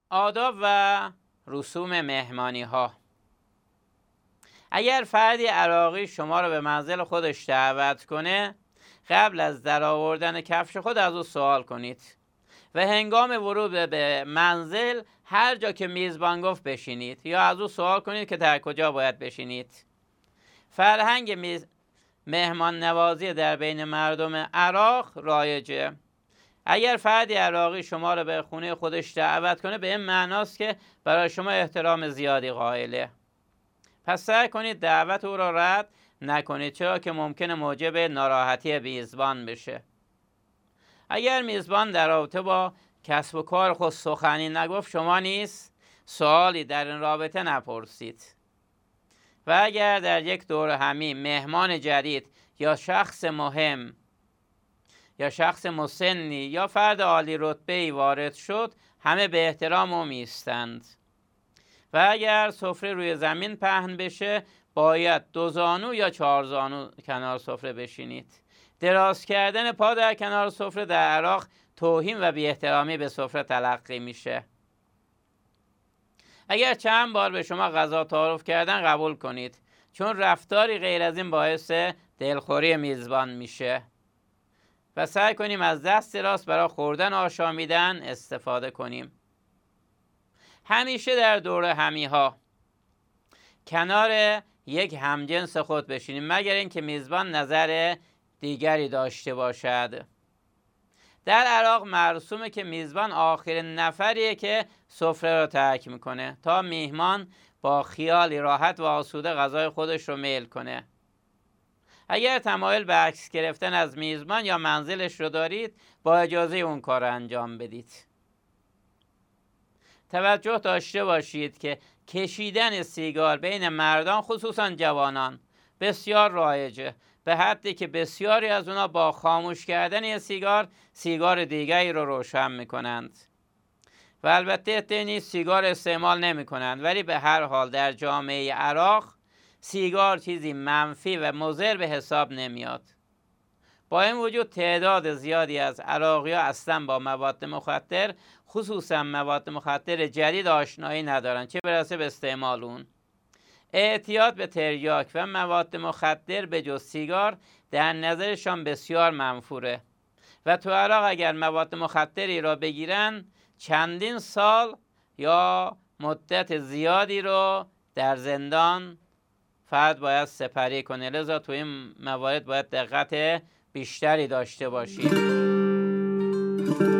آداب و رسوم مهمانی ها. اگر فردی عراقی شما را به منزل خودش دعوت کنه، قبل از درآوردن کفش خود از او سوال کنید و هنگام ورود به منزل هر جا که میزبان گفت بشینید یا از او سوال کنید که در کجا باید بشینید. فرهنگ مهمان نوازی در بین مردم عراق رایجه. اگر فردی عراقی شما را به خونه خودش دعوت کنه، به این معناست که برای شما احترام زیادی قائله. پس سعی کنید دعوت او را رد نکنید، چرا که ممکنه موجب ناراحتی میزبان بشه. اگر میزبان در رابطه با کسب و کار خود سخنی نگفت، شما نیز سوالی در این رابطه نپرسید. و اگر در یک دور همی مهمان جدید یا شخص مهم یا شخص مسنی یا فرد عالی رتبه‌ای وارد شد، همه به احترام او میستند. و اگر سفره روی زمین پهن بشه، باید 2 زانو یا 4 زانو کنار سفره بشینید. دراز کردن پا در کنار سفره در عراق توهین و بی احترامی به سفره تلقی میشه. اگر چند بار به شما غذا تعارف کردن، قبول کنید، چون رفتاری غیر از این باعث دلخوری میزبان میشه. و سعی کنیم از دست راست برای خوردن آشامیدن استفاده کنیم. همیشه در دور همی ها کنار یک همجنس خود بشینیم، مگر اینکه میزبان نظر دیگری داشته باشد. در عراق مرسومه که میزبان آخرین نفریه که سفره را ترک میکنه تا میهمان با خیالی راحت و آسوده غذای خودش رو میل کنه. اگر تمایل به عکس گرفتن از میزبان یا منزلش رو دارید، با اجازه اون کار انجام بدید. توجه داشته باشید که کشیدن سیگار بین مردان، خصوصا جوانان، بسیار رایجه، به حدی که بسیاری از اونا با خاموش کردن یه سیگار دیگری رو روشن میکنند. و البته عده‌ای سیگار استعمال نمیکنند، ولی به هر حال در جامعه عراق سیگار چیزی منفی و مضر به حساب نمیاد. با این وجود تعداد زیادی از عراقی‌ها اصلا با مواد مخدر، خصوصا مواد مخدر جدید، آشنایی ندارن، چه برسه به استعمال اون. اعتیاد به تریاک و مواد مخدر به جز سیگار در نظرشان بسیار منفوره و تو عراق اگر مواد مخدری را بگیرن، چندین سال یا مدت زیادی رو در زندان فرد باید سپری کنه. لذا تو این موارد باید دقت بیشتری داشته باشید.